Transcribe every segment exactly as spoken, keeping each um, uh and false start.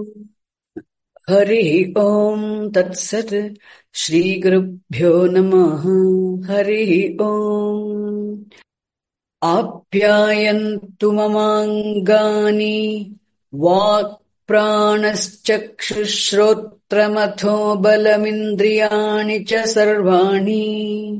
Harihi Om Tat Sat Shri Gurubhyo Namaha Harihi Om Apyayantu Mamangani Vak Pranaschakshushrotramatho Balamindriyani Cha Sarvani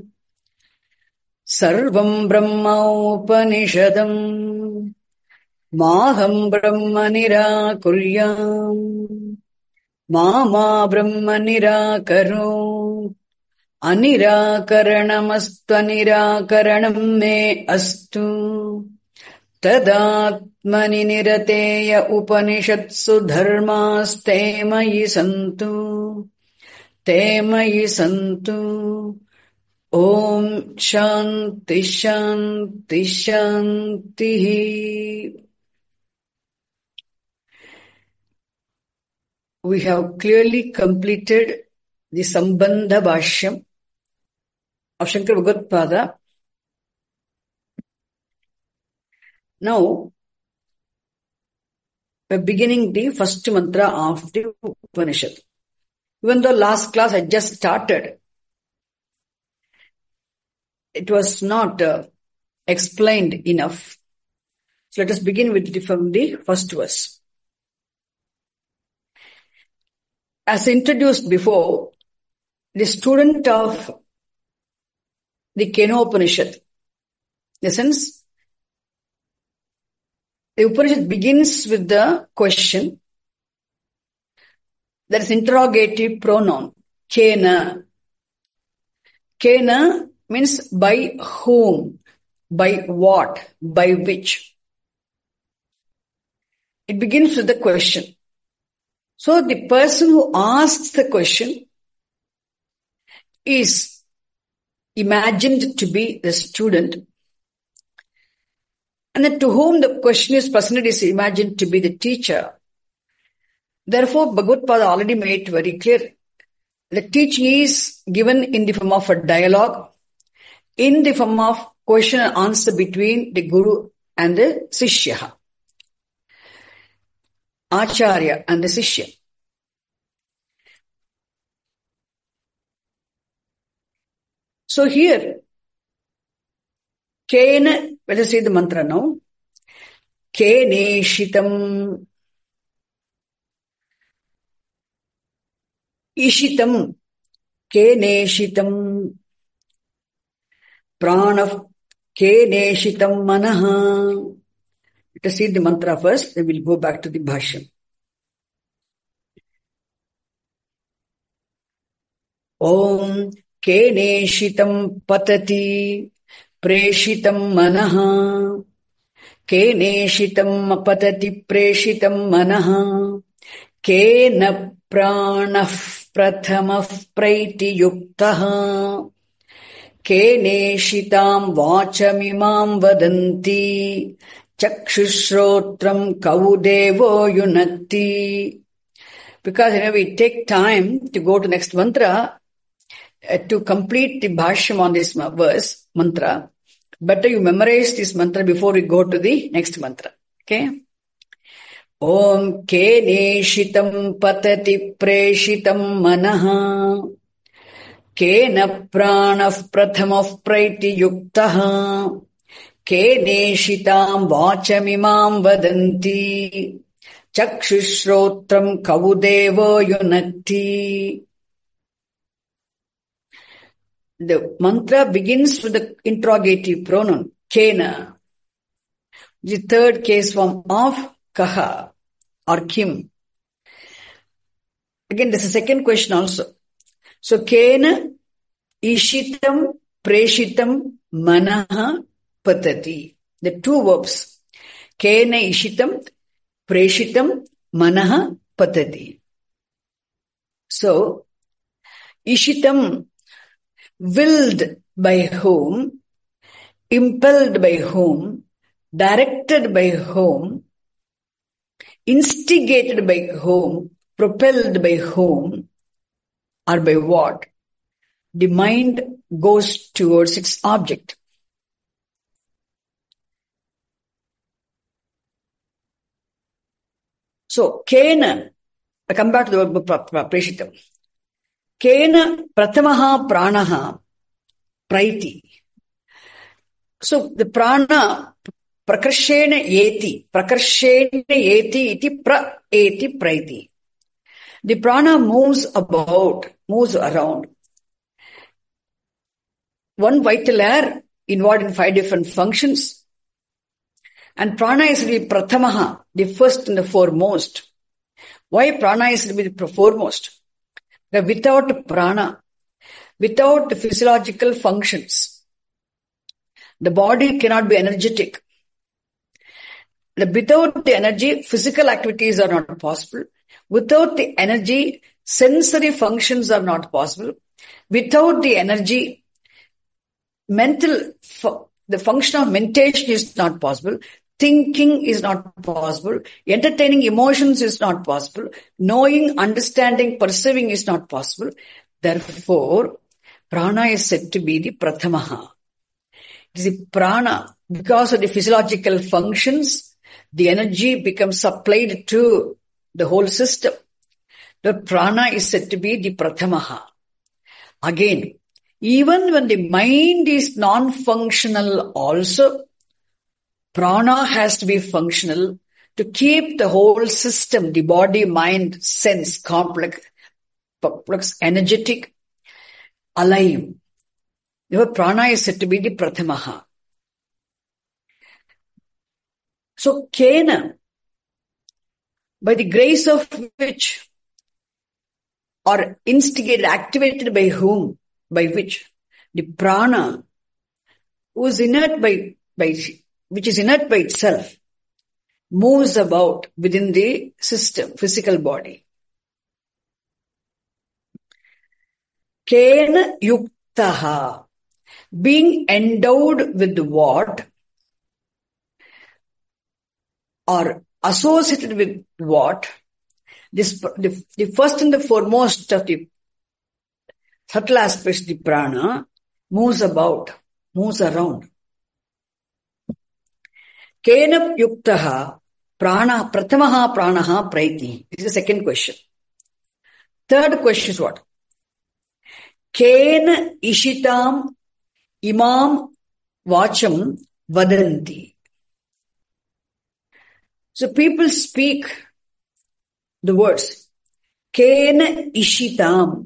Sarvam Brahma Upanishadam Maham Brahma Nirakuryam Mama Brahma Nirakaro Anirakaranamastvanirakaranam me astu Tadatmani nirateya upanishatsu dharmaste mayi santu Te mayi santu Om Shanti Shanti Shanti. We have clearly completed the Sambandha Bhashyam of Shankara Bhagavad-pada. Now, we are beginning the first mantra of the Upanishad. Even though last class had just started, it was not uh, explained enough. So let us begin with the, from the first verse. As introduced before, the student of the Kenopanishad, in the sense, the Upanishad begins with the question, that is interrogative pronoun, Kena. Kena means by whom, by what, by which. It begins with the question. So the person who asks the question is imagined to be the student, and then to whom the question is presented is imagined to be the teacher. Therefore, Bhagavad-pada already made it very clear. The teaching is given in the form of a dialogue, in the form of question and answer between the Guru and the Sishya. Acharya and the Sishya. So here, Kena, let us see the mantra now. Keneshitam. Ishitam. Keneshitam. Pranav. Keneshitam manaha. Let us see the mantra first, then we'll go back to the bhashyam. Om Keneshitam patati preshitam manaha. Keneshitam patati preshitam manaha. Kena pranah prathamah praiti yuktaha. Keneshitam vachamimam vadanti. Chakshushrotram kaudevo yunatti. Because you know, we take time to go to next mantra, uh, to complete the bhashyam on this verse, mantra. Better you memorize this mantra before we go to the next mantra. Okay? Om Keneshitam patati preshitam manaha. Kena pranah prathamah praiti yuktaha. Keneshitam vachamimam vadanti. Chakshushrotram kaudevo yunatti. The mantra begins with the interrogative pronoun, Kena. The third case form of Kaha or Kim. Again, this is the second question also. So, Kena, Ishitam, Preshitam, Manaha, Patati. The two verbs. Kena, Ishitam, Preshitam, Manaha, Patati. So, Ishitam, willed by whom, impelled by whom, directed by whom, instigated by whom, propelled by whom, or by what? The mind goes towards its object. So, Kena, I come back to the Preshitam. Kena pratamaha pranaha praiti. So the prana prakarshena yeti. Prakarshena yeti iti pra eti praiti. The prana moves about, moves around. One vital air involved in five different functions. And prana is the pratamaha, the first and the foremost. Why prana is to be the foremost? That without prana, without the physiological functions, the body cannot be energetic. Without the energy, physical activities are not possible. Without the energy, sensory functions are not possible. Without the energy, mental, the function of meditation is not possible. Thinking is not possible. Entertaining emotions is not possible. Knowing, understanding, perceiving is not possible. Therefore, prana is said to be the pratamaha. It is the prana. Because of the physiological functions, the energy becomes supplied to the whole system. The prana is said to be the pratamaha. Again, even when the mind is non-functional also, prana has to be functional to keep the whole system, the body, mind, sense, complex, complex, energetic, alive. Therefore, prana is said to be the pratamaha. So, kena, by the grace of which, or instigated, activated by whom, by which, the prana, who is inert by, by which is inert by itself, moves about within the system, physical body. Kena yuktaha, being endowed with what, or associated with what, this the, the first and the foremost of the subtle aspects of the prana moves about, moves around. Kena yuktaha prana pratamaha pranaha praiti. This is the second question. Third question is what? Kena ishitam imam vacham vadanti. So people speak the words. Kena ishitam.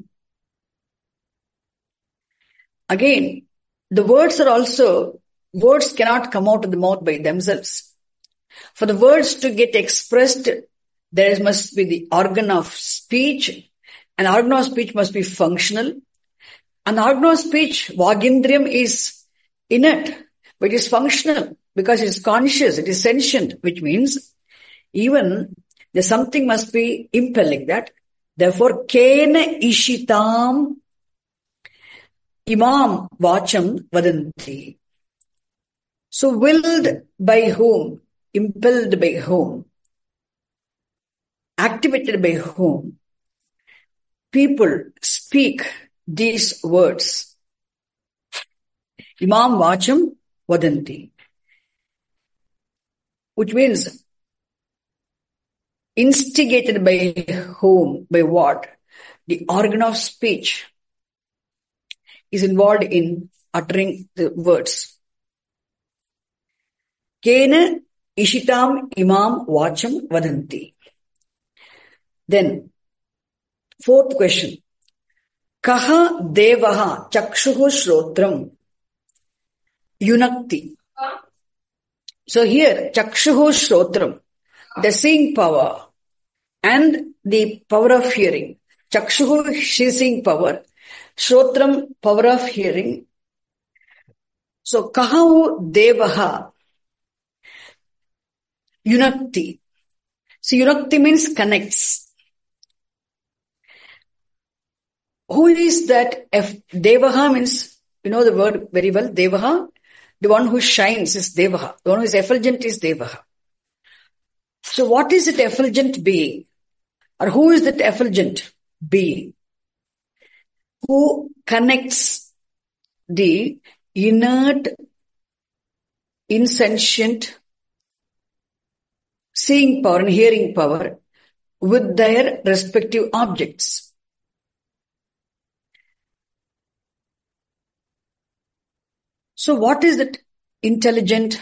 Again, the words are also, words cannot come out of the mouth by themselves. For the words to get expressed, there must be the organ of speech. An organ of speech must be functional. An organ of speech, Vagindriyam, is inert, but it is functional because it is conscious, it is sentient, which means even there's something must be impelling that. Therefore, kena ishitam imam vacham vadanti. So willed by whom, impelled by whom, activated by whom, people speak these words. Imam vacham vadanti. Which means instigated by whom, by what? The organ of speech is involved in uttering the words. Kena ishitam imam vacham vadanti. Then, fourth question. Kaha devaha chakshuhu shrotram yunakti. So here, chakshuhu shrotram, the seeing power and the power of hearing. Chakshuhu, seeing power. Shrotram, power of hearing. So, kahahu devaha yunakti. So, yunakti means connects. Who is that? If devaha means, you know the word very well, devaha. The one who shines is devaha. The one who is effulgent is devaha. So, what is it effulgent being? Or who is that effulgent being? Who connects the inert, insentient, seeing power and hearing power with their respective objects. So what is that intelligent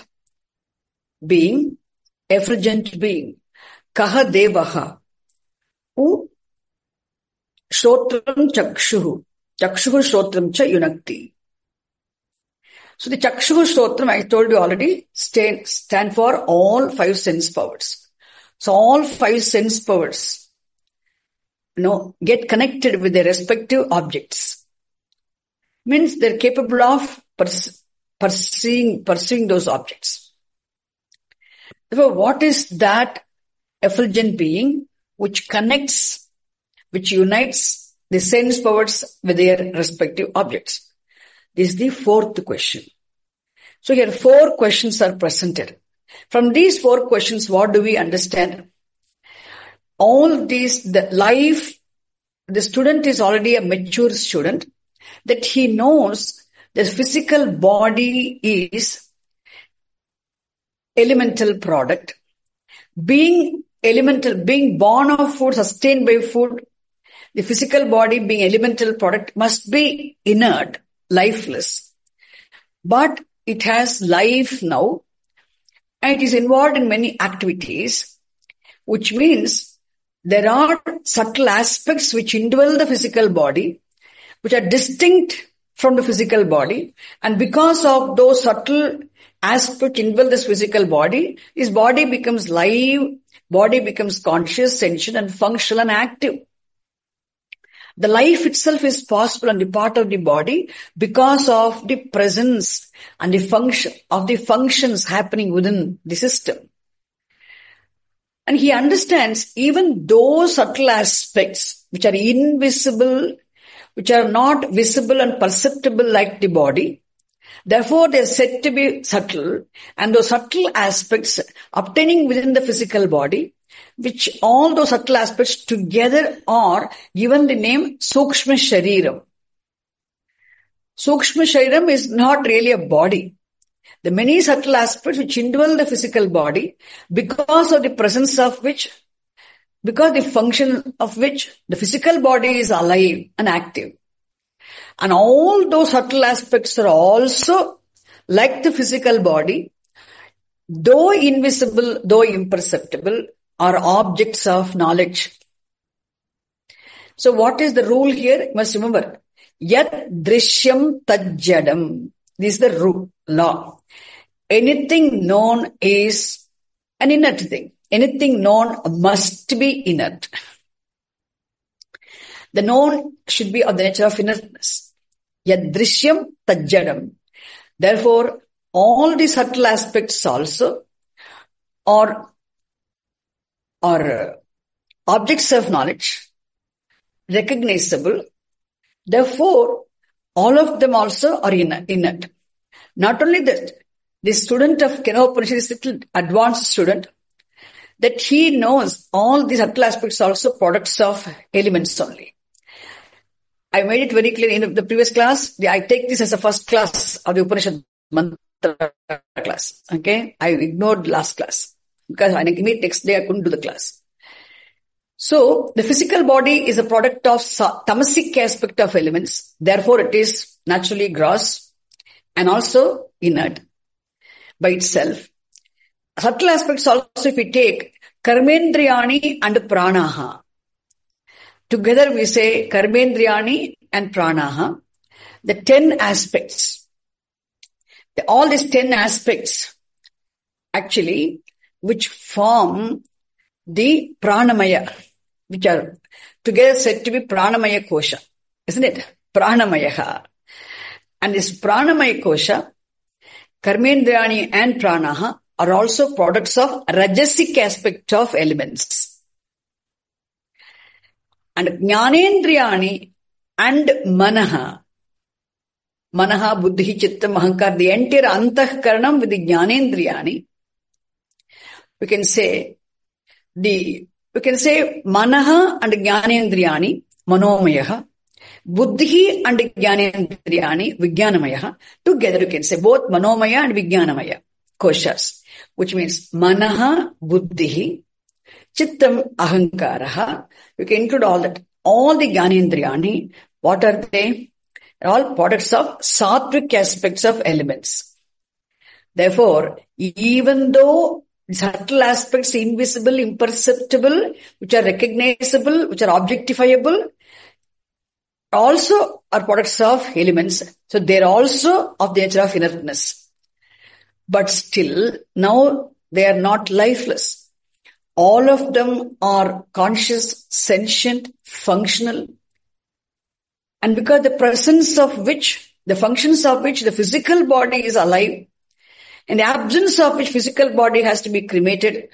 being, effulgent being? Kaha devaha. U Shrotram Chakshuhu. Chakshuhu Shrotram Cha Yunakti. So the Chakshuhu Shrotram, I told you already, stand, stand for all five sense powers. So all five sense powers, you know, get connected with their respective objects. Means they're capable of pers- pursuing, pursuing those objects. Therefore, what is that effulgent being which connects, which unites the sense powers with their respective objects? This is the fourth question. So here four questions are presented. From these four questions, what do we understand? All these, the life, the student is already a mature student, that he knows the physical body is elemental product. Being elemental, being born of food, sustained by food, the physical body being elemental product must be inert, lifeless. But it has life now, and it is involved in many activities, which means there are subtle aspects which indwell the physical body, which are distinct from the physical body. And because of those subtle aspects indwell this physical body, his body becomes live, body becomes conscious, sentient, and functional and active. The life itself is possible on the part of the body because of the presence and the function of the functions happening within the system. And he understands even those subtle aspects which are invisible, which are not visible and perceptible like the body. Therefore, they are said to be subtle, and those subtle aspects obtaining within the physical body, which all those subtle aspects together are given the name Sukshma Shariram. Sukshma Shariram is not really a body. The many subtle aspects which indwell the physical body, because of the presence of which, because the function of which the physical body is alive and active. And all those subtle aspects are also like the physical body, though invisible, though imperceptible, are objects of knowledge. So what is the rule here? You must remember, Yat Drishyam Tajjadam. This is the rule, law. Anything known is an inert thing. Anything known must be inert. The known should be of the nature of inertness. Yat Drishyam Tajjadam. Therefore, all the subtle aspects also are are objects of knowledge, recognizable. Therefore, all of them also are inert. Not only that, the student of Kena Upanishad is a little advanced student, that he knows all these subtle aspects are also products of elements only. I made it very clear in the previous class. I take this as a first class of the Upanishad Mantra class. Okay, I ignored last class. Because when I gave me next day, I couldn't do the class. So, the physical body is a product of tamasic aspect of elements. Therefore, it is naturally gross and also inert by itself. Subtle aspects also, if we take Karmendriyani and Pranaha. Together we say Karmendriyani and Pranaha. The ten aspects. The, all these ten aspects actually which form the Pranamaya, which are together said to be Pranamaya Kosha. Isn't it? Pranamaya. And this Pranamaya Kosha, Karmendriyani and Pranaha are also products of Rajasic aspect of elements. And Jnanendriyani and Manaha, Manaha, Buddhi, Chittam, Ahankar, the entire Antahkaranam with the Jnanendriyani, we can say the, we can say Manaha and Jnanendriyani, Manomayaha, Buddhi and Jnanendriyani, Vijnanamayaha. Together you can say both Manomaya and Vijnanamaya, koshas, which means Manaha, Buddhi, Chittam, ahankaraha. You can include all that. All the Gyanendriyani, what are they? All products of sattvic aspects of elements. Therefore, even though subtle aspects, invisible, imperceptible, which are recognizable, which are objectifiable, also are products of elements. So they are also of the nature of inertness. But still, now they are not lifeless. All of them are conscious, sentient, functional. And because the presence of which, the functions of which the physical body is alive, in the absence of which physical body has to be cremated,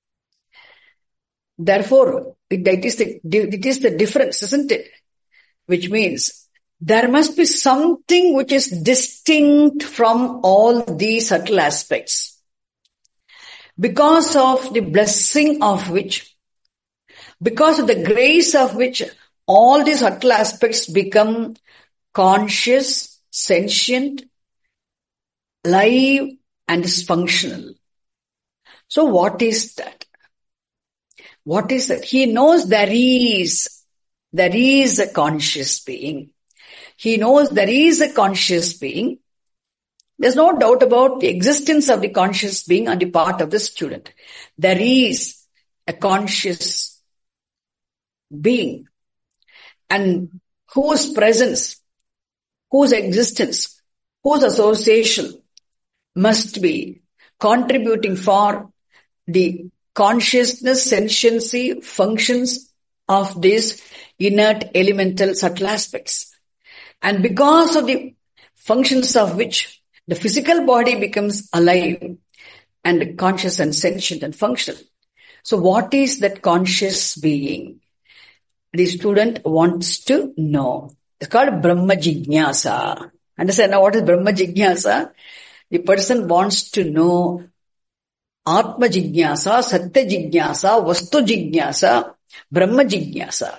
therefore, it, it, is the, it is the difference, isn't it? Which means there must be something which is distinct from all these subtle aspects, because of the blessing of which, because of the grace of which, all these subtle aspects become conscious, sentient, live, and is functional. So what is that? What is that? He knows there is, there is a conscious being. He knows there is a conscious being. There's no doubt about the existence of the conscious being on the part of the student. There is a conscious being, and whose presence, whose existence, whose association must be contributing for the consciousness, sentiency, functions of these inert, elemental, subtle aspects. And because of the functions of which the physical body becomes alive and conscious and sentient and functional. So what is that conscious being? The student wants to know. It's called Brahma Jignasa. Understand now what is Brahma Jignasa? The person wants to know Atma Jignasa, Satya Jignasa, Vastu Jignasa, Brahma Jignasa.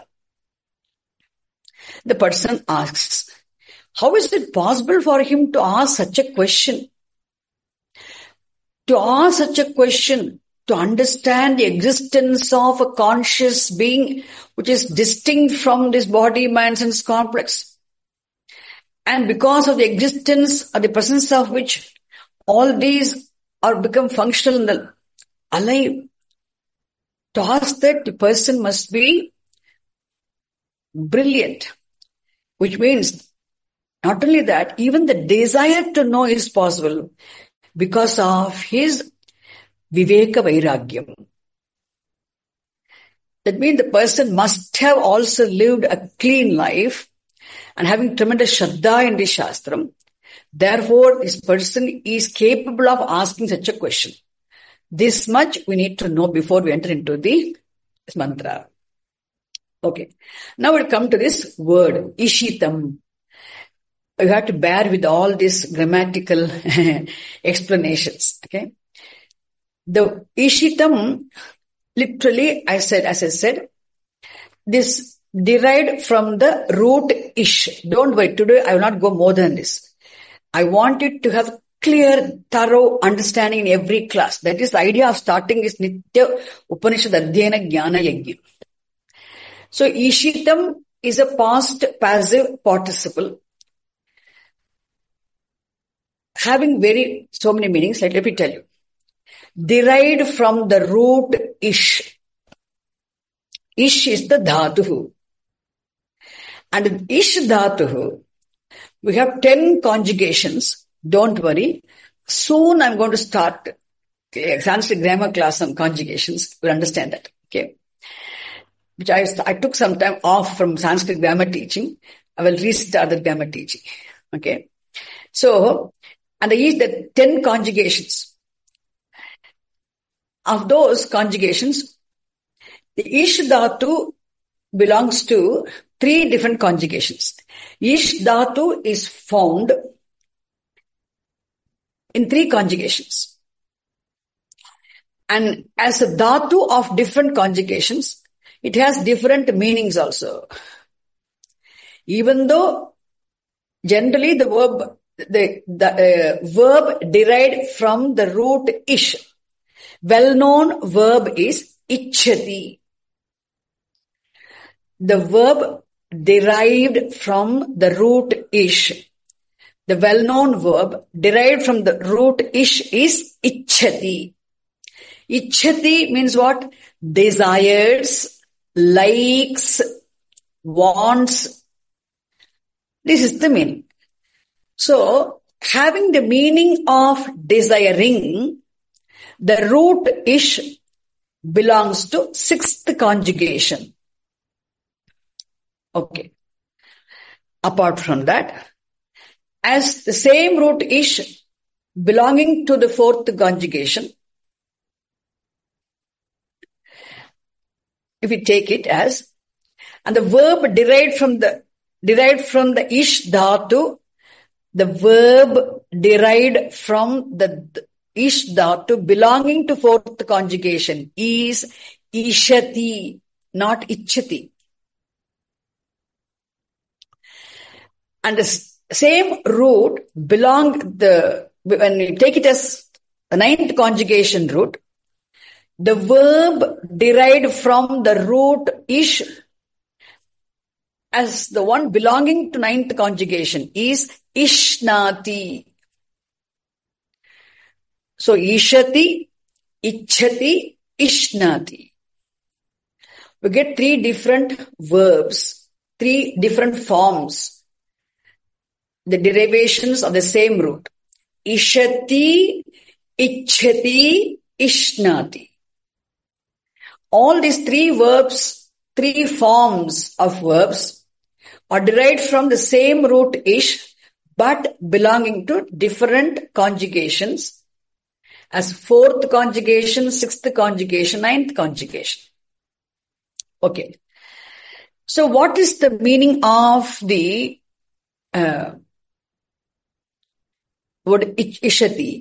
The person asks, how is it possible for him to ask such a question? To ask such a question, to understand the existence of a conscious being which is distinct from this body, mind, sense complex. And because of the existence or the presence of which all these are become functional and alive. To ask that, the person must be brilliant, which means not only that, even the desire to know is possible because of his Viveka Vairagyam. That means the person must have also lived a clean life and having tremendous Shraddha in the Shastram. Therefore, this person is capable of asking such a question. This much we need to know before we enter into the mantra. Okay. Now we'll come to this word, Ishitam. You have to bear with all these grammatical explanations. Okay. The Ishitam, literally, I said, as I said, this derived from the root ish. Don't worry, today I will not go more than this. I want it to have clear, thorough understanding in every class. That is the idea of starting this Nitya Upanishad Adhyayana Jnana Yajna. So, Ishitam is a past passive participle having very, so many meanings. Let, let me tell you. Derived from the root ish. Ish is the dhatuhu. And ish dhatuhu, we have ten conjugations. Don't worry. Soon I'm going to start okay, Sanskrit grammar class on conjugations. You'll understand that. Okay. Which I, I took some time off from Sanskrit grammar teaching. I will restart the grammar teaching. Okay. So, and I use the ten conjugations. Of those conjugations, the ish dhatu belongs to three different conjugations. Ish dhatu is found in three conjugations. And as a dhatu of different conjugations, it has different meanings also. Even though generally the verb, the, the uh, verb derived from the root ish. Well-known verb is Ichchati. The verb derived from the root ish. The well-known verb derived from the root ish is ichchati. Ichchati means what? Desires, likes, wants. This is the meaning. So, having the meaning of desiring, the root ish belongs to sixth conjugation. Okay. Apart from that, as the same root ish belonging to the fourth conjugation, if we take it as, and the verb derived from the derived from the ish dhatu, the verb derived from the ish dhatu belonging to fourth conjugation is ishati, not ichchati. And the same root belong the, when we take it as the ninth conjugation root, the verb derived from the root ish as the one belonging to ninth conjugation is ishnati. So ishati, ichchati, ishnati. We get three different verbs, three different forms, the derivations of the same root. Ishati, ichchati, ishnati. All these three verbs, three forms of verbs are derived from the same root ish, but belonging to different conjugations as fourth conjugation, sixth conjugation, ninth conjugation. Okay. So what is the meaning of the uh, word ishati?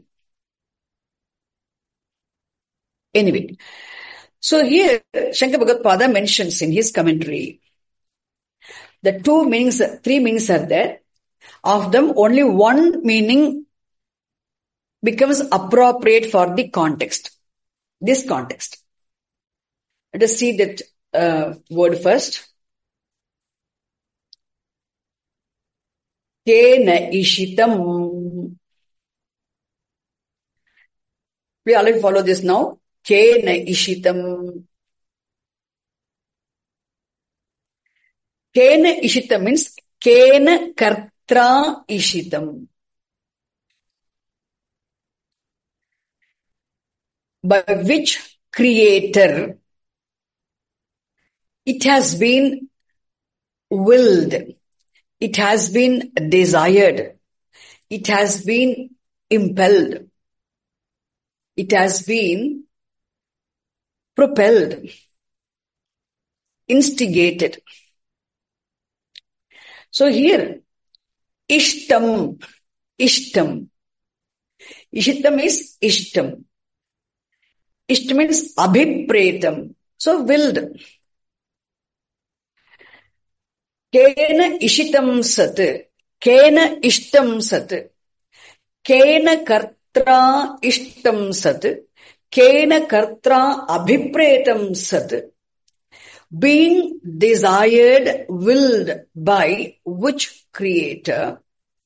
Anyway, so here Shankara Bhagavad mentions in his commentary the two meanings, three meanings are there. Of them, only one meaning becomes appropriate for the context. This context. Let us see that uh, word first. Kena ishitam. We already follow this now. Kena ishitam. Kena ishitam means kena kartra ishitam. By which creator it has been willed, it has been desired, it has been impelled, it has been propelled, instigated. So here, ishtam, ishtam. Ishtam is ishtam. Ishtam means abhipretam. So willed. Kena ishitam sat. Kena ishtam sat. Kena kartra ishtam sat. Kena kartra abhipretam sat. Being desired, willed by which creator?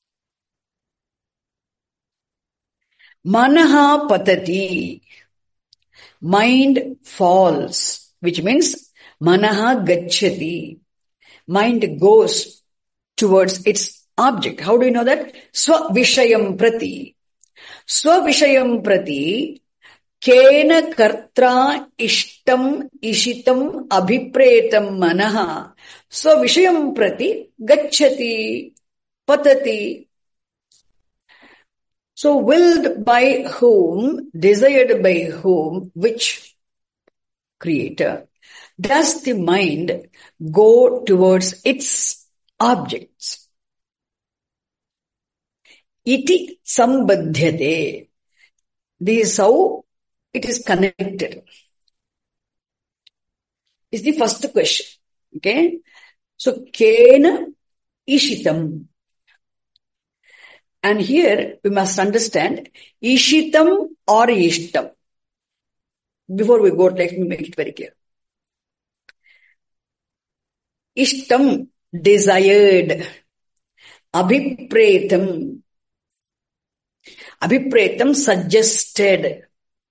Manaha patati. Mind falls, which means manaha gacchati. Mind goes towards its object. How do you know that? Swavishayam prati. Swavishayam prati. Kena kartra ishtam ishitam abhipretam manaha. Swavishayam prati gacchati patati. So willed by whom, desired by whom, which creator, does the mind go towards its objects? Iti sambadhyate. This is how it is connected. Is the first question. Okay. So, kena ishitam. And here we must understand ishitam or ishtam. before we go, let me make it very clear. Ishtam, desired. Abhipretam. Abhipretam, suggested.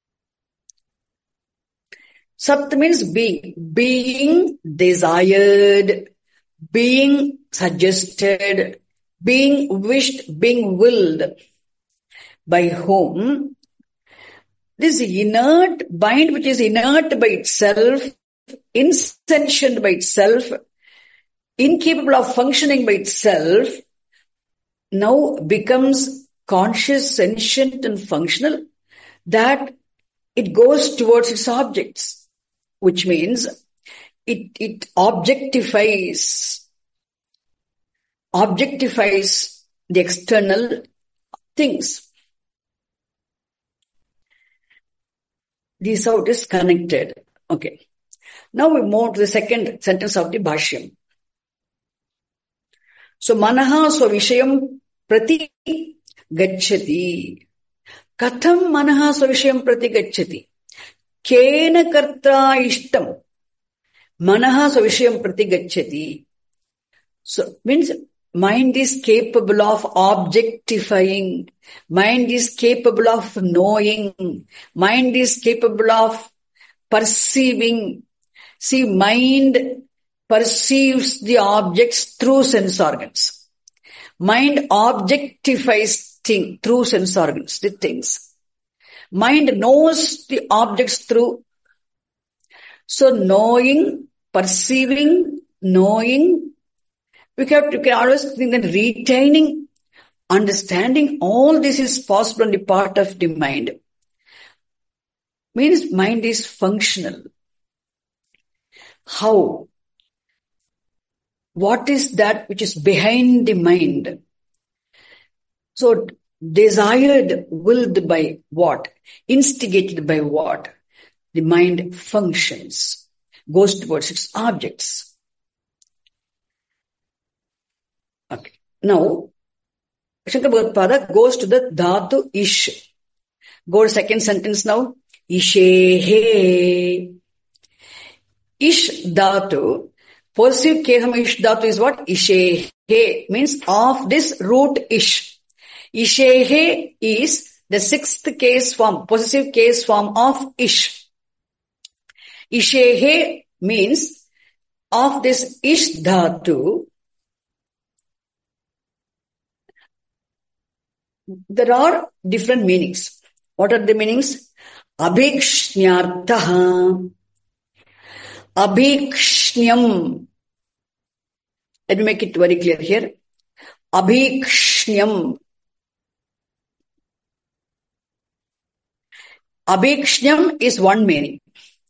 Sat means being. Being desired, being suggested, being wished, being willed. By whom? This inert mind, which is inert by itself, insentient by itself, incapable of functioning by itself, now becomes conscious, sentient and functional, that it goes towards its objects, which means it, it objectifies, objectifies the external things. This how it is connected. Okay. Now we move to the second sentence of the Bhashyam. So, manaha svavishayam prati gacchati. Katham manaha svavishayam prati gacchati. Kena kartra ishtam. Manaha svavishayam prati gacchati. So, means mind is capable of objectifying. Mind is capable of knowing. Mind is capable of perceiving. See, mind perceives the objects through sense organs. Mind objectifies things through sense organs, the things. Mind knows the objects through. So knowing, perceiving, knowing, we have to, we can always think that retaining, understanding, all this is possible on the part of the mind. Means mind is functional. How? What is that which is behind the mind? So, desired, willed by what? Instigated by what? The mind functions, goes towards its objects. Okay. Now, Shankara Bhagavad goes to the dhatu ish. Go to second sentence now. Ishehe. Ish dhatu. Possessive keham ish dhatu is what? Ishehe means of this root ish. Ishehe is the sixth case form, possessive case form of ish. Ishehe means of this ish dhatu. There are different meanings. What are the meanings? Abhikshnyartaha. Abhikshnyam. Let me make it very clear here. Abhikshnyam. Abhikshnyam is one meaning.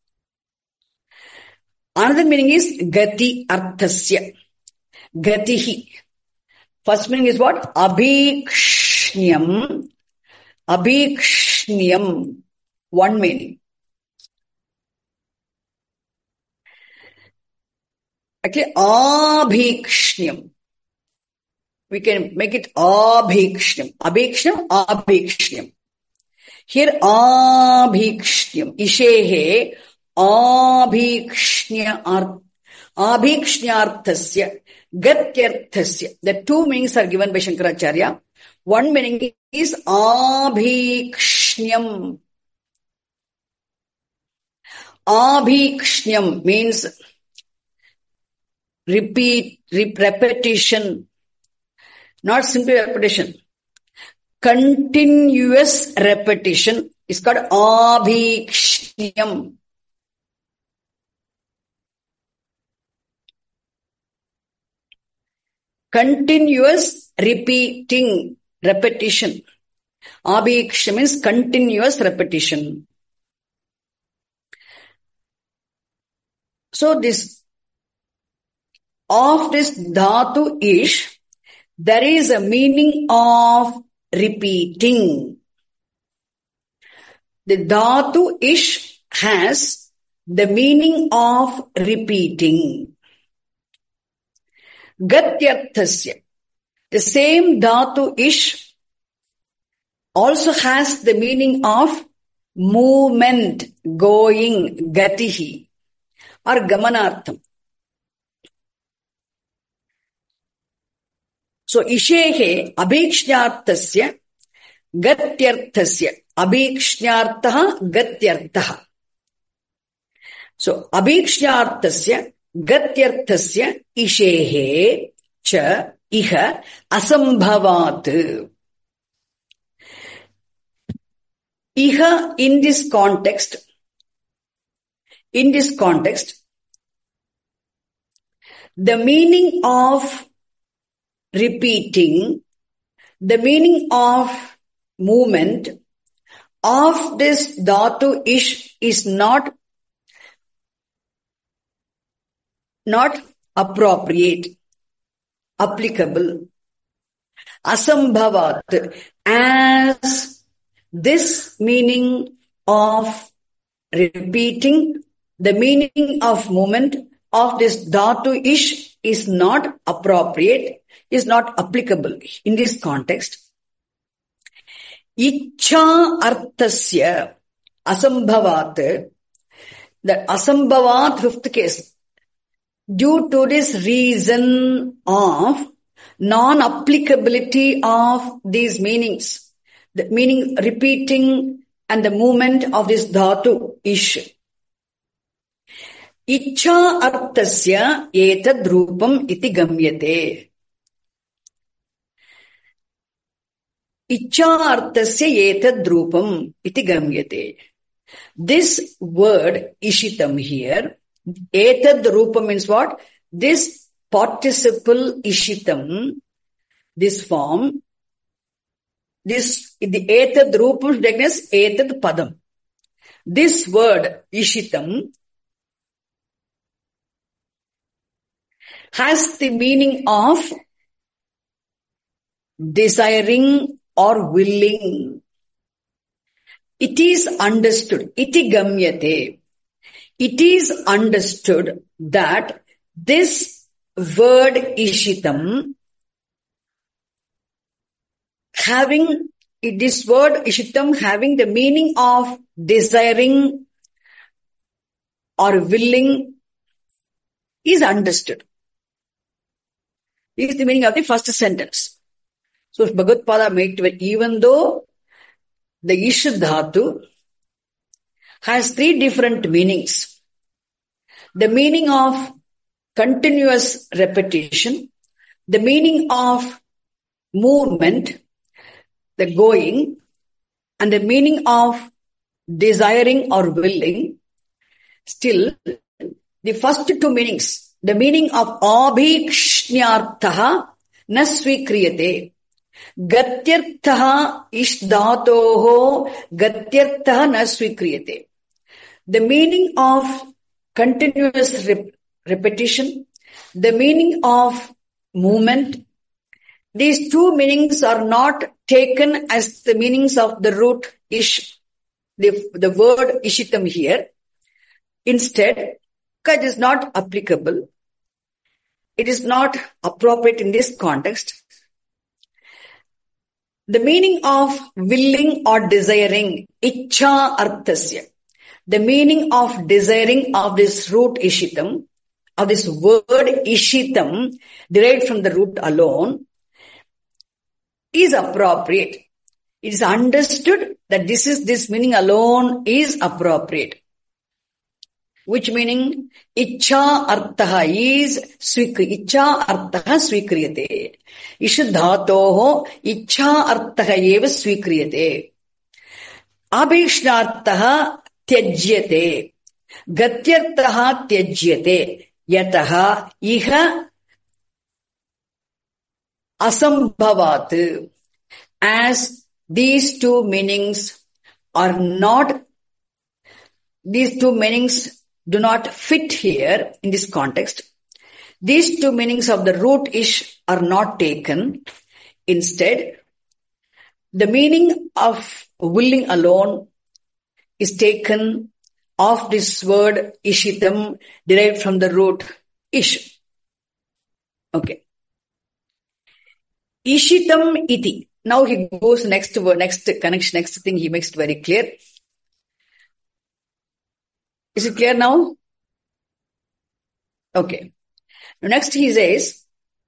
Another meaning is gati arthasya. Gatihi. First meaning is what? Abhikshnyam. Abhikshnyam. One meaning. Actually, abhikshnyam. We can make it abhikshnyam. Abhikshnyam, abhikshnyam. Here, abhikshnyam. Ishehe, abhikshnya arth. Abhikshnyarthasya. Gatyarthasya. The two meanings are given by Shankaracharya. One meaning is abhikshnyam. Abhikshnyam means repeat, repetition. Not simply repetition. Continuous repetition is called abhikshnyam. Continuous repeating, repetition. Abhikshnyam means continuous repetition. So this, of this dhatu ish, there is a meaning of repeating. The dhatu ish has the meaning of repeating. Gatyarthasya. The same dhatu ish also has the meaning of movement, going, gatihi, or gamanartham. So, ishehe abhikshnyarthasya gatyarthasya. Abhikshnyarthaha gatyarthaha. So, abhikshnyarthasya gatyarthasya ishehe cha iha asambhavat. Iha, in this context, in this context, the meaning of repeating, the meaning of movement of this dhatu ish is not, not appropriate, applicable, asambhavat, as this meaning of repeating, the meaning of movement of this dhatu ish is not appropriate, is not applicable in this context. Ichha arthasya asambhavat, the asambhavat fifth case, due to this reason of non-applicability of these meanings, the meaning repeating and the movement of this dhatu ish. Ichha arthasya etad rupam iti gamyate. Ichha arthasya etad rupam iti gamyate. This word ishitam here, etad rupam means what? This participle ishitam, this form, this, the etad rupam is etad padam. This word ishitam has the meaning of desiring or willing. It is understood. Iti gamyate. It is understood that this word ishitam, having this word ishitam having the meaning of desiring or willing, is understood. This is the meaning of the first sentence. So Bhagavad Pada made it, even though the ish dhatu has three different meanings. The meaning of continuous repetition, the meaning of movement, the going, and the meaning of desiring or willing. Still, the first two meanings, the meaning of abhikshnyarthaha na svikriyate, gatyarthaha ish dhatoho gatyarthaha na svikriyate. The meaning of continuous rep- repetition, the meaning of movement, these two meanings are not taken as the meanings of the root ish, the, the word ishitam here. Instead, it is not applicable. It is not appropriate in this context. The meaning of willing or desiring, ichha arthasya, the meaning of desiring of this root ishitam, of this word ishitam, derived from the root alone, is appropriate. It is understood that this is, this meaning alone is appropriate. Which meaning? Ichha arthaha is svikri, ichha arthaha svikriyate. Ish dhatoho ichha arthaha eva svikriyate. Abhikshnyarthaha tyajyate. Gatyarthaha tyajyate. Yataha iha asambhavat. As these two meanings are not, these two meanings do not fit here in this context. These two meanings of the root ish are not taken. Instead, the meaning of willing alone is taken of this word ishitam, derived from the root ish. Okay. Ishitam iti. Now he goes next to next connection, next thing he makes it very clear. Is it clear now? Okay. Next he says,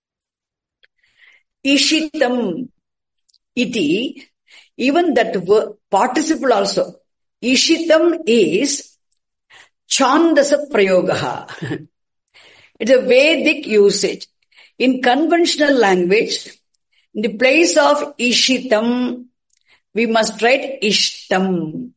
Ishitam iti, even that word, participle also. Ishitam is Chandasa Prayogaha. It's a Vedic usage. In conventional language, in the place of Ishitam, we must write Ishtam.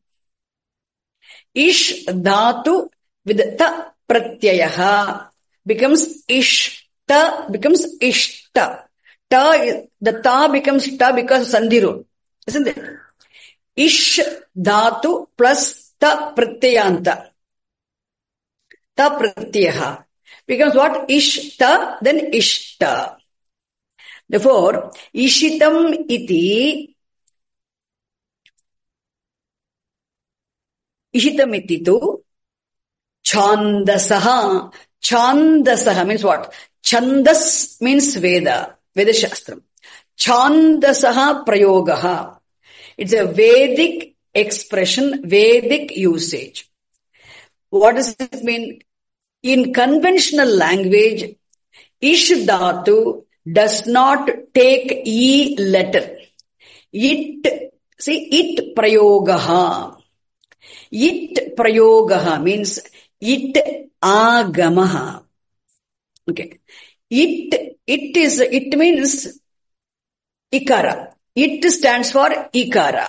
Ish dhatu with ta pratyayaha becomes ishta, becomes ishta. Ta, the ta becomes ta because of sandhi rule, isn't it? Ish dhatu plus ta pratyayanta. Ta pratyayaha becomes what? Ishta, then ishta. Therefore, ishitam iti, ishitam iti tu, chandasaha. Chandasaha means what? Chandas means Veda, Veda Shastram. Chandasaha prayogaha. It's a Vedic expression, Vedic usage. What does it mean? In conventional language, ish dhatu does not take e letter. It, see, it prayogaha. It prayogaha means it agamaha. Okay. It, it is, it means ikara. It stands for ikara.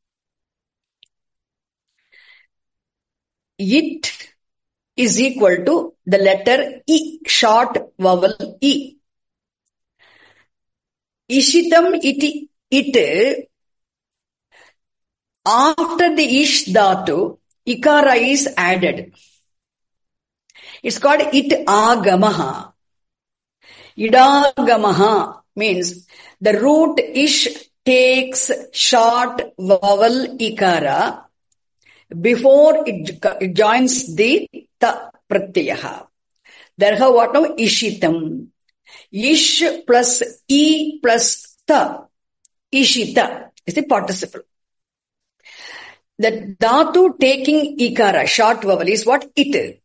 It is equal to the letter E, short vowel E. Ishitam iti, it, after the ish dhatu, ikara is added. It's called it agamaha. Idagamaha means the root ish takes short vowel ikara before it, it joins the ta pratyayaha. Therefore, what now? Ishitam. Ish plus e plus ta. Ishita is the participle. The dhatu taking ikara, short vowel, is what? It.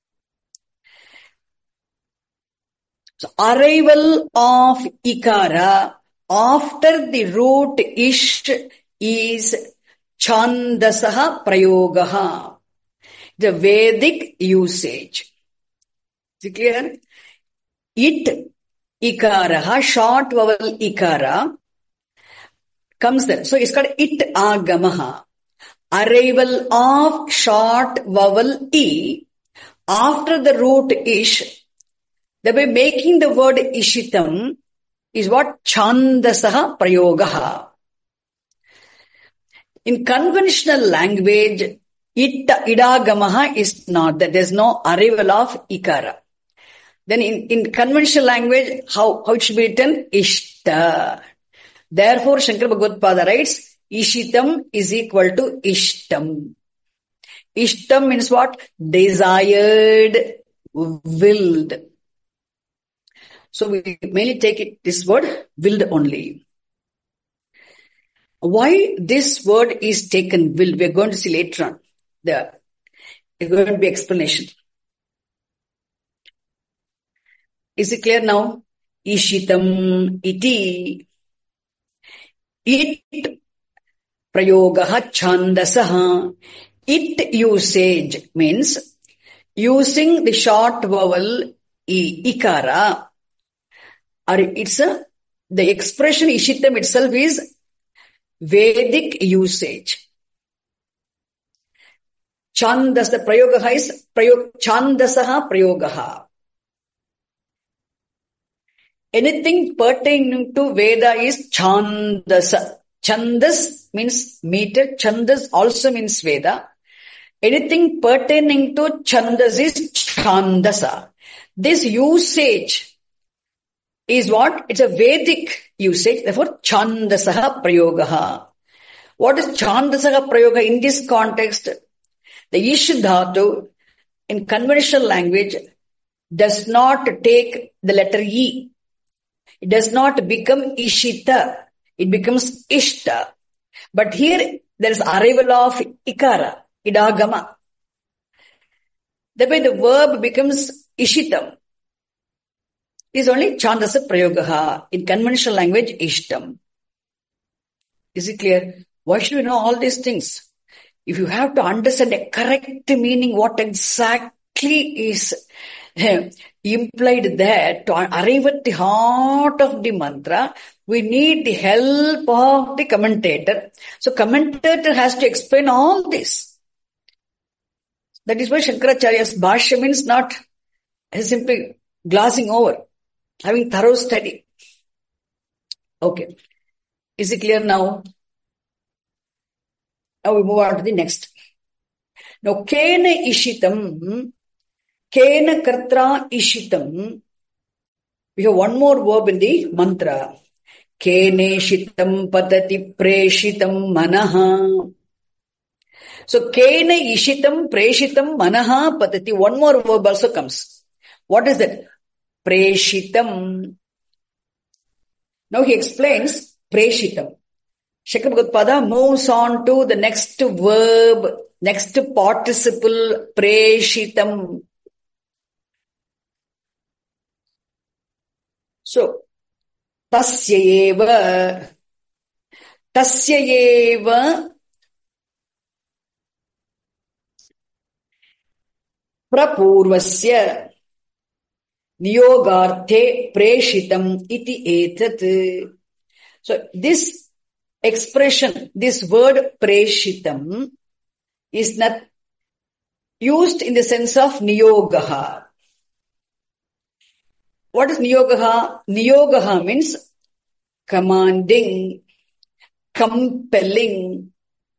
So, arrival of ikara after the root ish is chandasaha prayogaha. The Vedic usage. Is it clear? It, ikara, short vowel ikara comes there. So, it's called it agamaha. Arrival of short vowel e after the root ish. Thereby making the word ishitam is what? Chandasaha prayogaha. In conventional language, it, idagamaha is not that. There's no arrival of ikara. Then in, in conventional language, how, how it should be written? Ishta. Therefore, Shankara Bhagavad-pada writes, Ishitam is equal to Ishtam. Ishtam means what? Desired, willed. So we mainly take it, this word, willed only. Why this word is taken willed, we are going to see later on. There is going to be explanation. Is it clear now? Ishitam iti. It prayogaha chandasaha. It usage means using the short vowel e, ikara. Or it's a, the expression ishitam itself is Vedic usage. Chandas, the prayogaha is prayog, chandasaha prayogaha. Anything pertaining to Veda is chandasa. Chandas means meter. Chandas also means Veda. Anything pertaining to chandas is chandasa. This usage is what? It's a Vedic usage. Therefore, chandasaha prayogaha. What is chandasaha prayoga in this context? The ish dhatu in conventional language does not take the letter E. It does not become ishita. It becomes ishta. But here there is arrival of ikara, idagama. That way the verb becomes ishitam. Is only chandasa prayogaha. In conventional language, ishtam. Is it clear? Why should we know all these things? If you have to understand a correct meaning, what exactly is uh, implied there, to arrive at the heart of the mantra, we need the help of the commentator. So commentator has to explain all this. That is why Shankaracharya's Bhashya means not simply glossing over, having thorough study. Okay. Is it clear now? Now we move on to the next. Now, kena ishitam, kena kartra ishitam. We have one more verb in the mantra. Kene shitam patati preshitam manaha. So, kene ishitam preshitam manaha patati. One more verb also comes. What is that? Preshitam. Now he explains preshitam. Shankara Bhagavad moves on to the next verb, next participle, preshitam. So, tasya eva, tasya eva prapurvasya niyogarte preshitam iti etat. So, this expression, this word preshitam is not used in the sense of niyogaha. What is niyogaha? Niyogaha means commanding, compelling,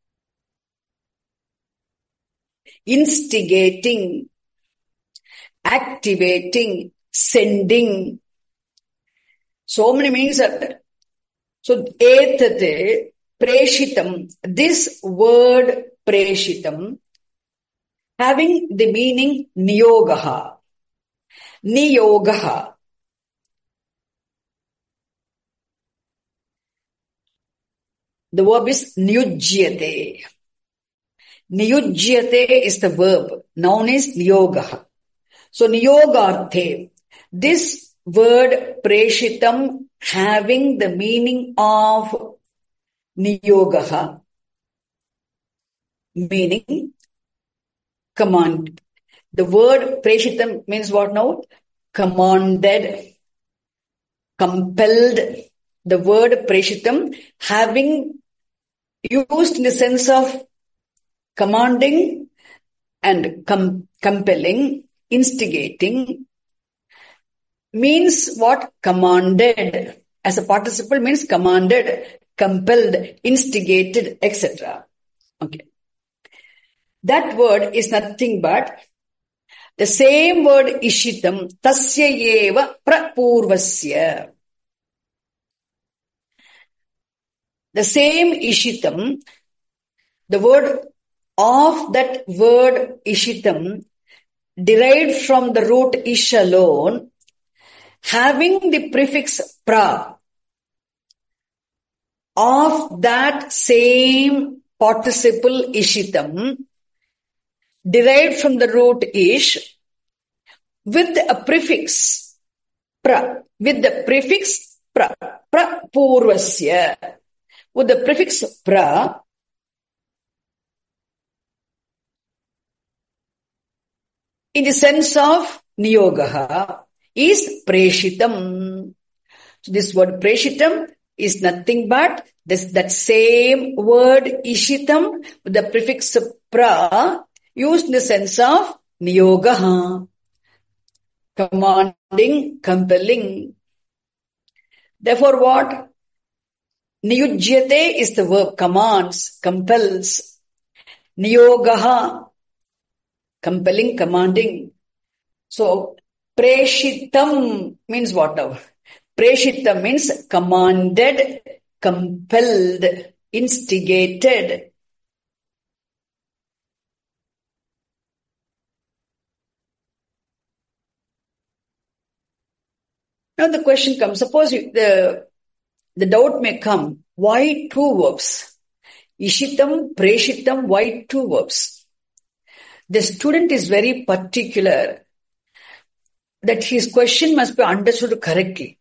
instigating, activating, sending. So many meanings are there. So, etate, preshitam, this word preshitam, having the meaning niyogaha. Niyogaha. The verb is niyujyate. Niyujyate is the verb. Noun is niyogaha. So, niyogarte, this word preshitam having the meaning of niyogaha, meaning command. The word preshitam means what now? Commanded, compelled. The word preshitam having used in the sense of commanding and com- compelling, instigating, means what? Commanded. As a participle means commanded, compelled, instigated, et cetera. Okay. That word is nothing but the same word ishitam, tasya eva prapurvasya. The same ishitam, the word of that word ishitam, derived from the root ish alone, having the prefix pra, of that same participle ishitam, derived from the root ish, with a prefix pra, with the prefix pra, pra purvasya, with the prefix pra, in the sense of niyogaha, is preshitam. So this word preshitam is nothing but this, that same word ishitam with the prefix pra used in the sense of niyogaha, commanding, compelling. Therefore what? Niyujyate is the verb, commands, compels. Niyogaha, compelling, commanding. So, preshitam means what now? Preshitam means commanded, compelled, instigated. Now the question comes, suppose you, the, the doubt may come, why two verbs? Ishitam, preshitam, why two verbs? the student is very particular that his question must be understood correctly.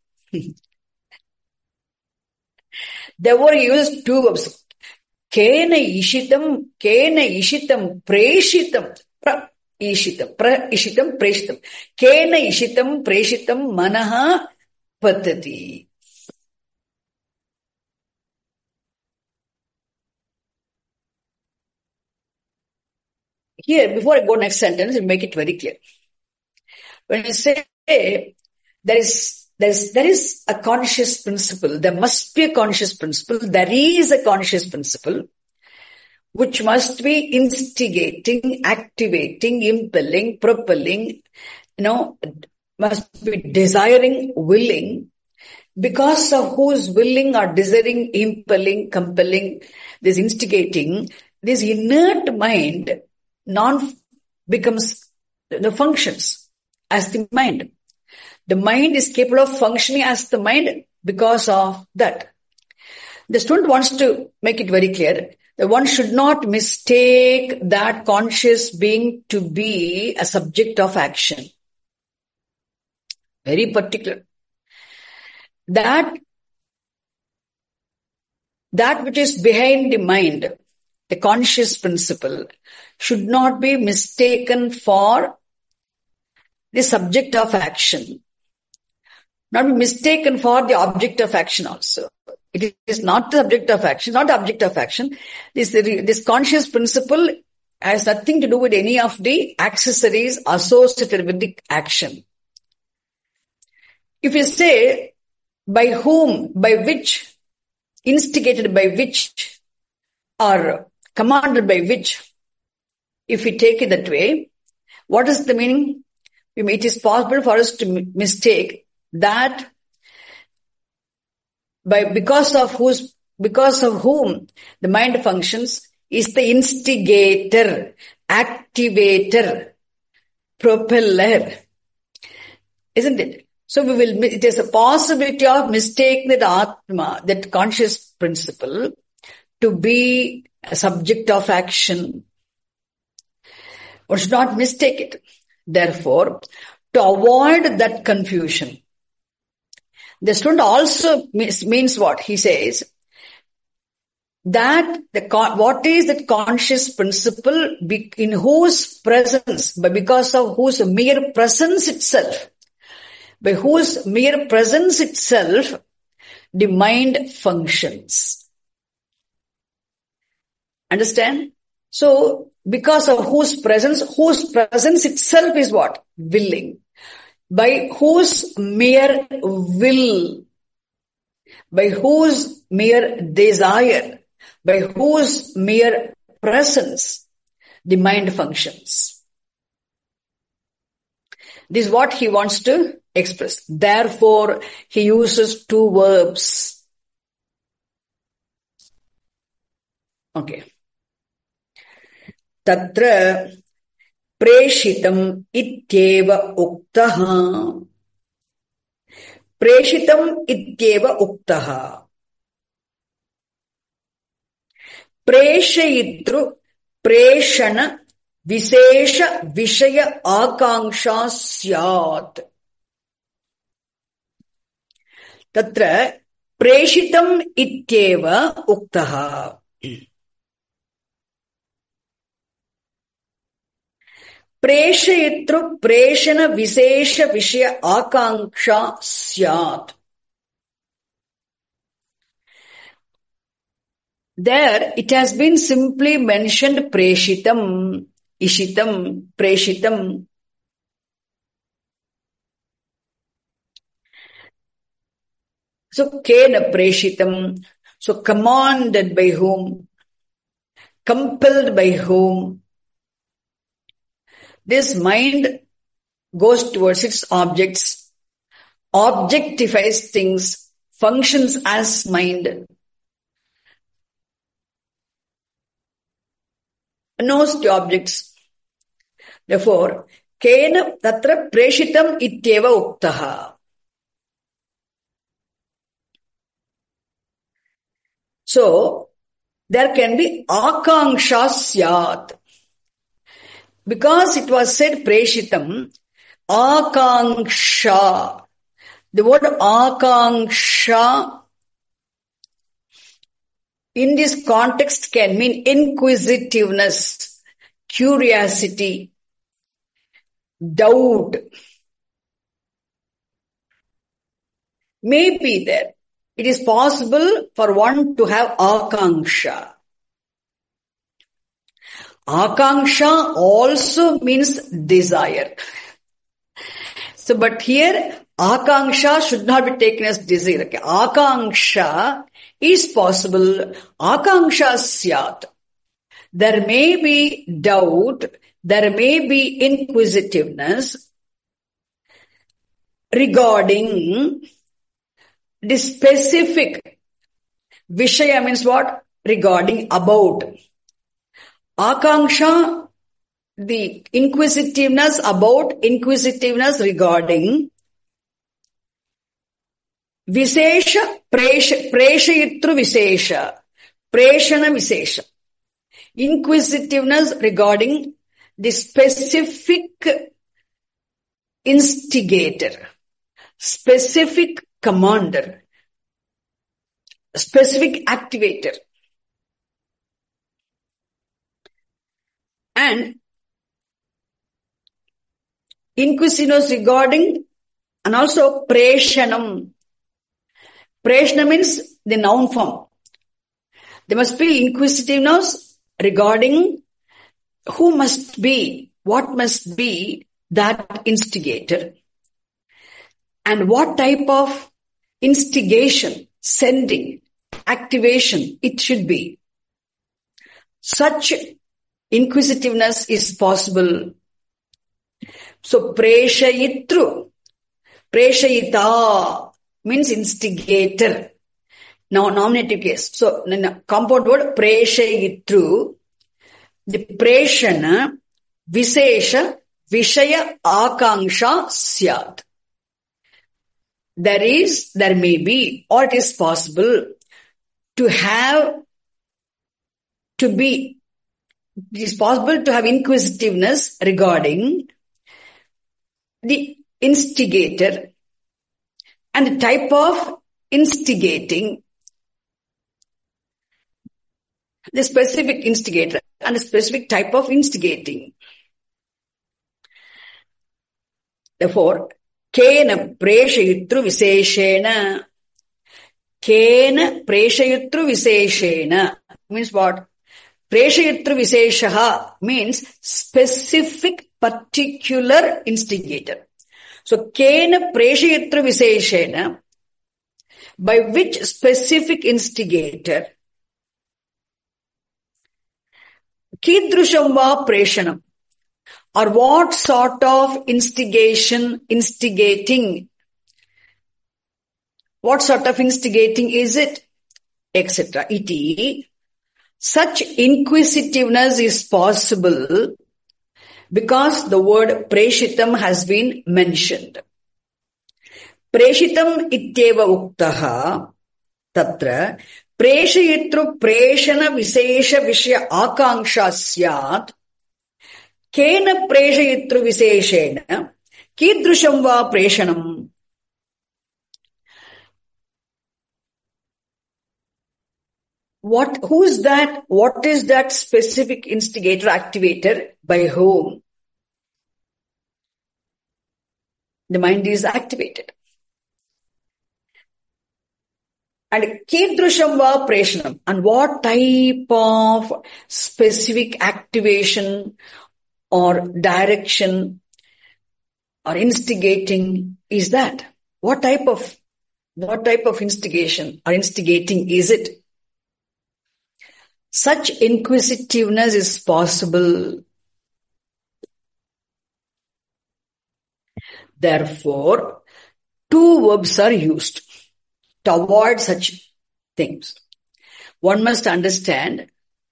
Therefore, he uses two verbs. Kena ishitam, kena ishitam, preshitam, pra ishitam, pra ishitam, preshitam. Kena ishitam, preshitam, manaha patati. Here, before I go next sentence, I'll make it very clear. When you say there is, there is, there is a conscious principle, there must be a conscious principle, there is a conscious principle which must be instigating, activating, impelling, propelling, you know, must be desiring, willing, because of whose willing or desiring, impelling, compelling, this instigating, this inert mind non becomes the functions as the mind. The mind is capable of functioning as the mind because of that. The student wants to make it very clear that one should not mistake that conscious being to be a subject of action. Very particular. That, that which is behind the mind, the conscious principle, should not be mistaken for the subject of action. Not be mistaken for the object of action also. It is not the subject of action, not the object of action. This, this conscious principle has nothing to do with any of the accessories associated with the action. If you say, by whom, by which, instigated by which, or commanded by which, if we take it that way, what is the meaning? It is possible for us to mistake that by because of whose because of whom the mind functions is the instigator, activator, propeller, isn't it? So we will. It is a possibility of mistaking that Atma, that conscious principle, to be a subject of action. One should not mistake it. Therefore, to avoid that confusion, the student also means, means what? He says that the what is that conscious principle in whose presence, but because of whose mere presence itself, by whose mere presence itself, the mind functions. Understand? So, because of whose presence, whose presence itself is what? Willing. By whose mere will, by whose mere desire, by whose mere presence, the mind functions. This is what he wants to express. Therefore, he uses two verbs. Okay. Tatra preshitam ityeva uktaha. Preshitam ityeva uktaha. Preshayitru preshana visesha vishaya akanksha syat. Tatra preshitam ityeva uktaha. Preshayitru preshana visesha vishaya akanksha syat. There it has been simply mentioned preshitam, ishitam, preshitam. So kena preshitam. So commanded by whom? Compelled by whom? This mind goes towards its objects, objectifies things, functions as mind, knows the objects. Therefore, kena tatra preshitam ityeva uktaha. So, there can be akanksha syat. because it was said preshitam, akanksha. The word akanksha in this context can mean inquisitiveness, curiosity, doubt. May be there. It is possible for one to have akanksha. Akanksha also means desire. So, but here, akanksha should not be taken as desire. Okay. Akanksha is possible. Akanksha syat. There may be doubt. There may be inquisitiveness regarding the specific vishaya means what? Regarding about. Akanksha, the inquisitiveness about, inquisitiveness regarding Visesha, Presha, Preshayitru Visesha, Preshana Visesha. Inquisitiveness regarding the specific instigator, specific commander, specific activator. And inquisitiveness regarding, and also preshanam. Preshana means the noun form. There must be inquisitiveness regarding who must be, what must be that instigator, and what type of instigation, sending, activation it should be. Such inquisitiveness is possible. So, preshayitru, preshayita means instigator. Now, nominative case. So, in a compound word, preshayitru, the preshana, visesha, vishaya, akanksha, syat. There is, there may be, or it is possible to have, to be, it is possible to have inquisitiveness regarding the instigator and the type of instigating, the specific instigator and the specific type of instigating. Therefore, kena preshayitru viseshena, kena preshayitru viseshena means what? Preshayitru viseshaha means specific, particular instigator. So, kena preshayitru viseshena, by which specific instigator? Kidrusham va preshanam, or what sort of instigation, instigating? What sort of instigating is it? Etc. Iti. Such inquisitiveness is possible because the word preshitam has been mentioned. Preshitam ityeva uktaha tatra preshayitru preshana visesha vishya akanksha syat kena preshayitru viseshena kidrusham va preshanam. What, who is that? What is that specific instigator, activator? By whom? The mind is activated. And kidrusham va preshanam. And what type of specific activation or direction or instigating is that? What type of, what type of instigation or instigating is it? Such inquisitiveness is possible. Therefore, two verbs are used to avoid such things. One must understand,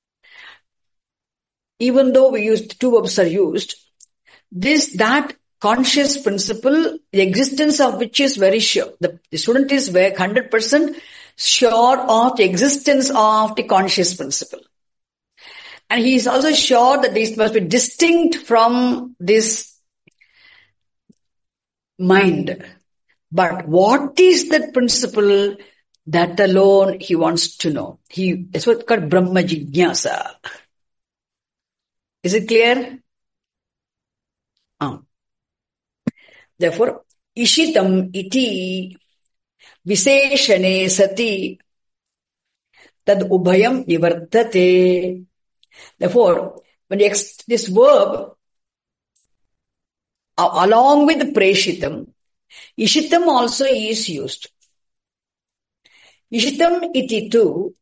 even though we used two verbs are used, this, that conscious principle, the existence of which is very sure. The, the student is one hundred percent sure of the existence of the conscious principle. And he is also sure that this must be distinct from this mind. But what is that principle? That alone he wants to know. He, that's what's called Brahma Jignasa. Is it clear? Ah. Therefore, Ishitam iti Viseshane sati tad ubhayam nivartate. Therefore, when you ex- this verb, uh, along with the Preshitam, Ishitam also is used. Ishitam iti tu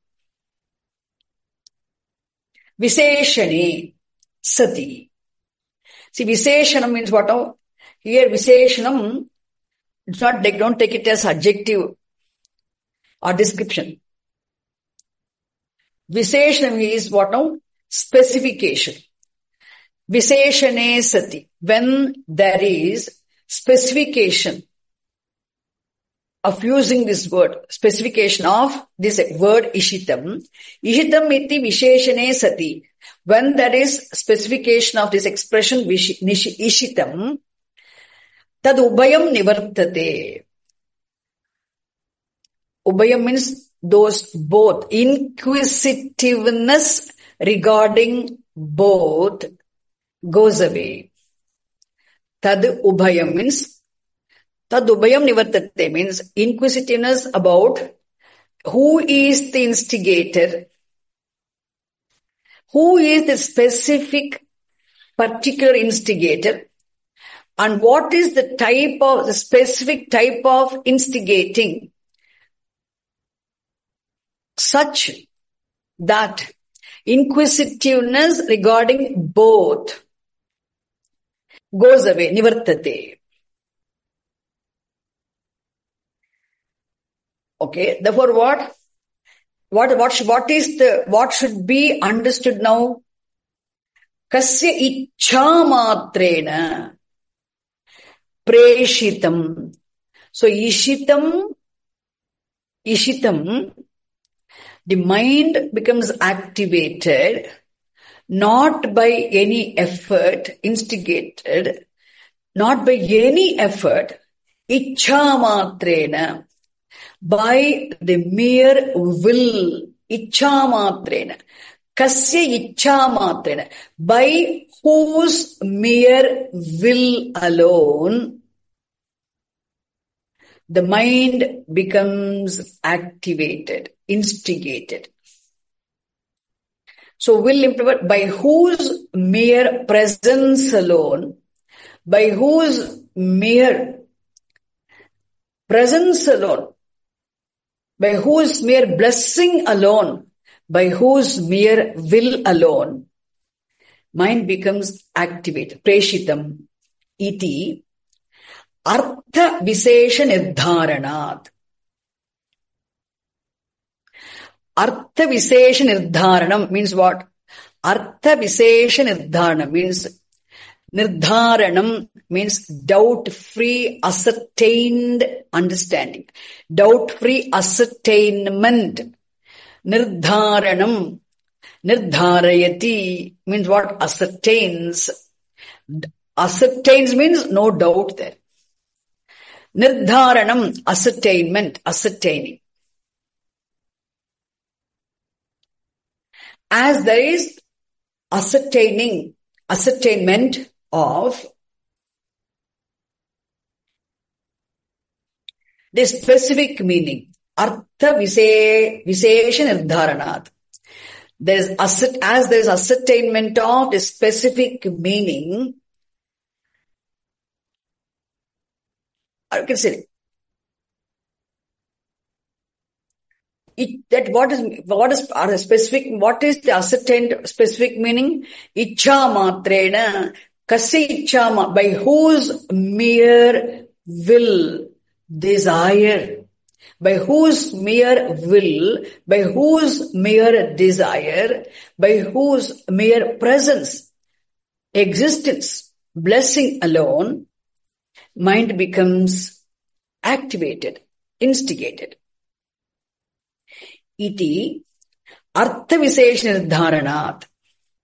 Viseshane sati. See, Viseshanam means what now? Here, Viseshanam, it's not, they don't take it as adjective or description. Viseshanam is what now? Specification. Viseshane sati. When there is specification of using this word, specification of this word Ishitam. Ishitam iti Visheshane sati. When there is specification of this expression Ishitam, tad ubhayam nivartate. Ubhayam means those both. Inquisitiveness regarding both goes away. Tad ubhayam means, tad ubhayam nivartate means inquisitiveness about who is the instigator, who is the specific particular instigator, and what is the type of, the specific type of instigating such that inquisitiveness regarding both goes away, nivartate. Okay, therefore what? What, what, what is the, what should be understood now? Kasya ichha matrena preshitam. So ishitam, ishitam, the mind becomes activated not by any effort, instigated, not by any effort, ichha matrena, by the mere will, ichha matrena, kasya ichha matrena, by whose mere will alone the mind becomes activated, instigated. So will implement by whose mere presence alone, by whose mere presence alone, by whose mere blessing alone, by whose mere will alone, mind becomes activated. Preshitam iti artha visesha nirdharanat. Artha visesha nirdharanam means what? Artha visesha nirdharanam means nirdharanam means doubt-free, ascertained understanding. Doubt-free ascertainment. Nirdharanam. Nirdharayati means what? Ascertains. Ascertains means no doubt there. Nirdharanam, ascertainment, ascertaining. As there is ascertaining, ascertainment of the specific meaning, artha vise, visesha nirdharanat. There is asset, as there is ascertainment of the specific meaning, I can say it, that what is what is are the specific, what is the ascertained specific meaning? Ichha matrena, kasya ichha ma, by whose mere will, desire, by whose mere will, by whose mere desire, by whose mere presence, existence, blessing alone, mind becomes activated, instigated. Iti artha visesha nirdharanat.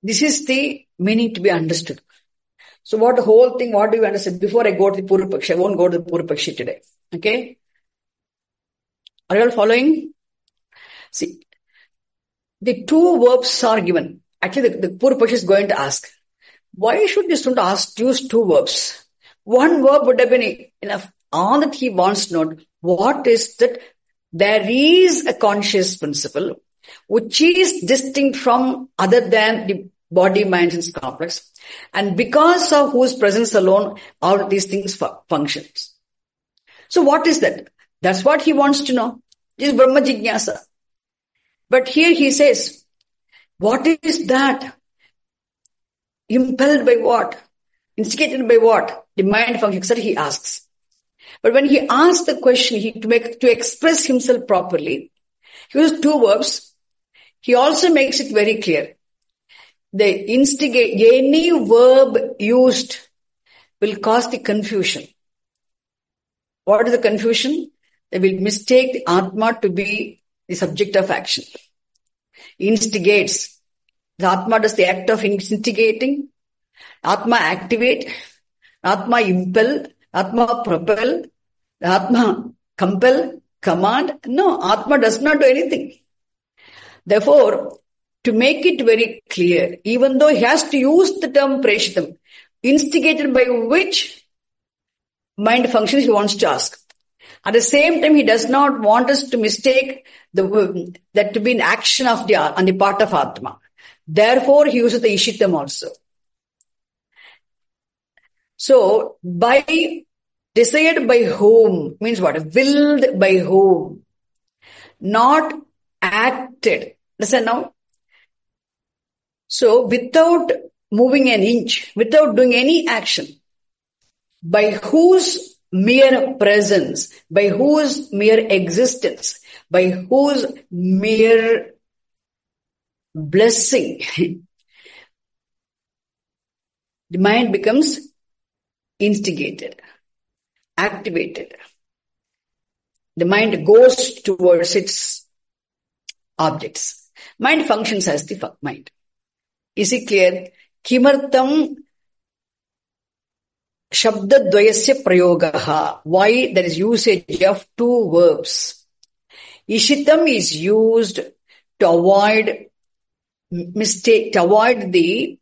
This is the meaning to be understood. So what the whole thing, what do you understand? Before I go to the Purva-Pakshi, I won't go to the Purva-Pakshi today. Okay? Are you all following? See, the two verbs are given. Actually, the, the Purva-Pakshi is going to ask, why should the student ask, use two verbs? One verb would have been enough. All that he wants to know, what is that? There is a conscious principle which is distinct from other than the body, mind, and complex. And because of whose presence alone, all of these things fu- functions. So what is that? That's what he wants to know. This is Brahma Jignasa. But here he says, what is that? Impelled by what? Instigated by what? The mind function, et cetera he asks. But when he asks the question, he to make to express himself properly, he uses two verbs. He also makes it very clear. The instigate, any verb used will cause the confusion. What is the confusion? They will mistake the Atma to be the subject of action. Instigates. The Atma does the act of instigating. Atma activate. Atma impel. Atma propel. Atma compel. Command. No, Atma does not do anything. Therefore, to make it very clear, even though he has to use the term Preshitam, instigated by which mind functions he wants to ask. At the same time, he does not want us to mistake the that to be an action of the on the part of Atma. Therefore, he uses the Ishitam also. So, by desired by whom means what? Willed by whom? Not acted. Listen now. So, without moving an inch, without doing any action, by whose mere presence, by whose mere existence, by whose mere blessing, the mind becomes instigated, activated. The mind goes towards its objects. Mind functions as the mind. Is it clear? Kimartam shabdadvayasya prayogaha. Why there is usage of two verbs. Ishitam is used to avoid mistake, to avoid the,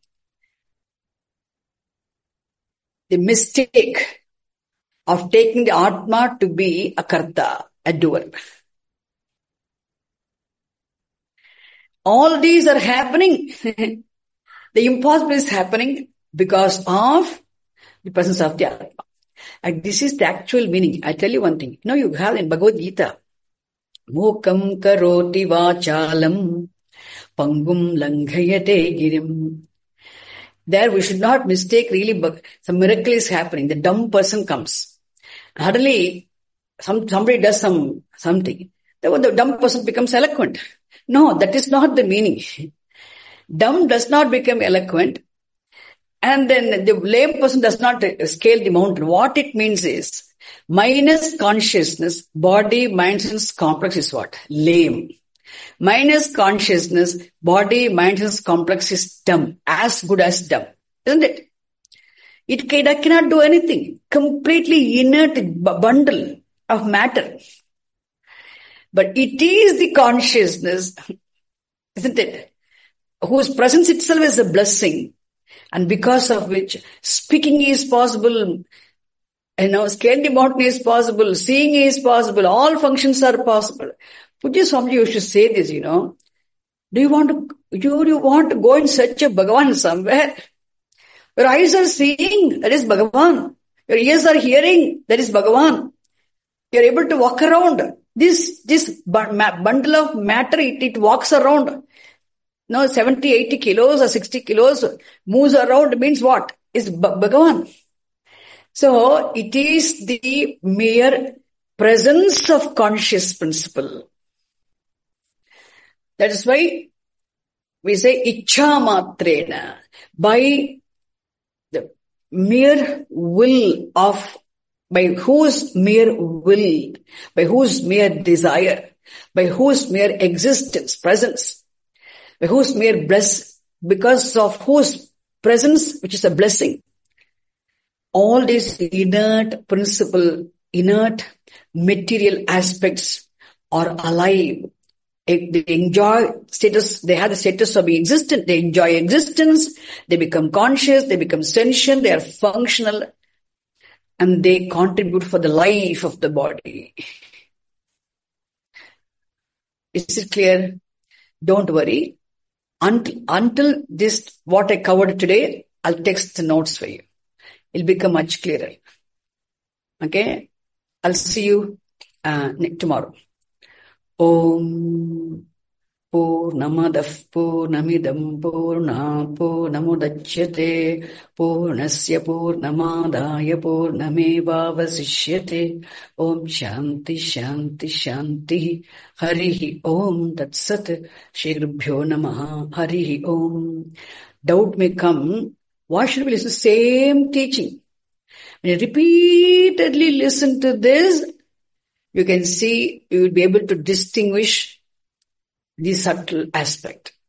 the mistake of taking the Atma to be a karta, a doer. All these are happening. The impossible is happening because of the presence of the Atma. And this is the actual meaning. I tell you one thing. You know, you have in Bhagavad Gita, Mukam karoti vachalam pangum langhayate girim. There we should not mistake really, some miracle is happening. The dumb person comes. Suddenly, some, somebody does some something. Then the dumb person becomes eloquent. No, that is not the meaning. Dumb does not become eloquent. And then the lame person does not scale the mountain. What it means is, minus consciousness, body, mind, and complex is what? Lame. Minus consciousness, body, mind, and complex is dumb. As good as dumb. Isn't it? It cannot do anything. Completely inert bundle of matter. But it is the consciousness, isn't it? Whose presence itself is a blessing. And because of which speaking is possible, you know, scaling the mountain is possible, seeing is possible, all functions are possible. Pujya Swamiji used to say this, you know. Do you want to, do you want to go in search of Bhagavan somewhere? Your eyes are seeing, that is Bhagavan. Your ears are hearing, that is Bhagavan. You are able to walk around. This, this bundle of matter, it, it walks around. No, seventy, eighty kilos or sixty kilos moves around means what? Is Bhagavan. So, it is the mere presence of conscious principle. That is why we say Ichha Matrena. By the mere will of, by whose mere will, by whose mere desire, by whose mere existence, presence, by whose mere bless, because of whose presence, which is a blessing. All these inert principle, inert material aspects are alive. They enjoy status, they have the status of being existent, they enjoy existence, they become conscious, they become sentient, they are functional, and they contribute for the life of the body. Is it clear? Don't worry. Until, until this, what I covered today, I'll text the notes for you. It'll become much clearer. Okay? I'll see you uh, tomorrow. Om Purnamadah Purnamidam Purna Purnamudachyate Purnasya Purnamadaya Purnameva Vasishyate. Om Shanti Shanti Shanti. Harihi Om Tatsat. Shri Gurubhyo Namaha. Harihi Om. Doubt may come. Why should we listen to the same teaching? When you repeatedly listen to this, you can see, you will be able to distinguish the subtle aspect.